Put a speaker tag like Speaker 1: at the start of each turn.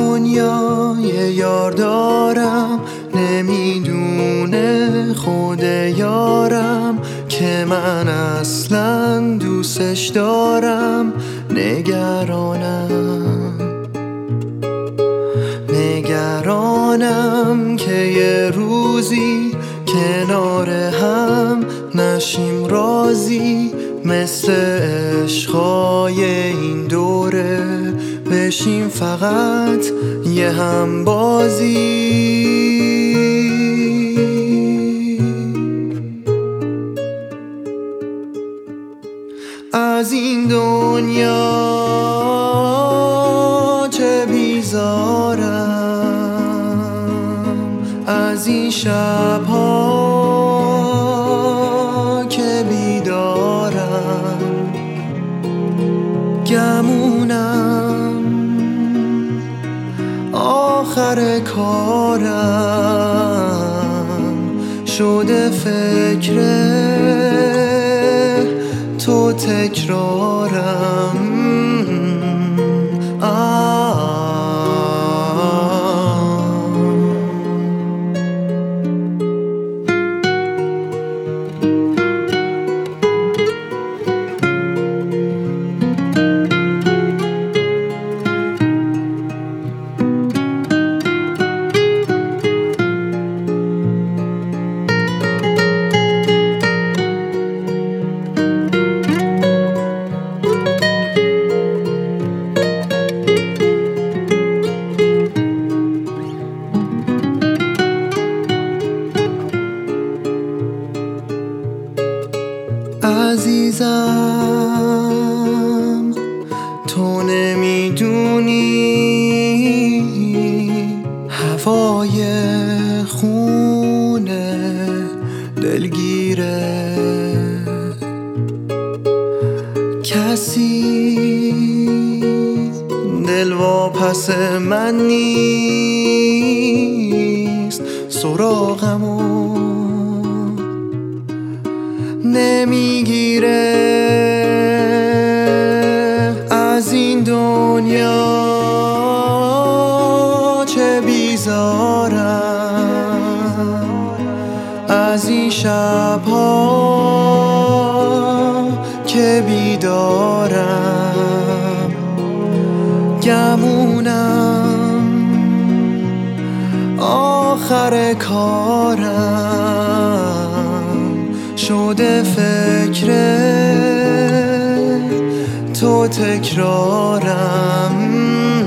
Speaker 1: دنیای یار دارم، نمیدونه خود یارم که من اصلا دوستش دارم. نگرانم که یه روزی کنار هم نشیم راضی، مثل عشقای این دوره بشیم فقط یه هم بازی. از این دنیا چه بیزارم، از این شبها که بیدارم، گمونم آخر کارم شده فکر تو تکرارم. عزیزم تو نمیدونی هوای خونه دلگیره، کسی دلواپس من نیست، سراغمو نمیگیره. از این دنیا چه بیزارم، از این شبها که بیدارم، گمونم آخر کارم شده فکر تو تکرارم.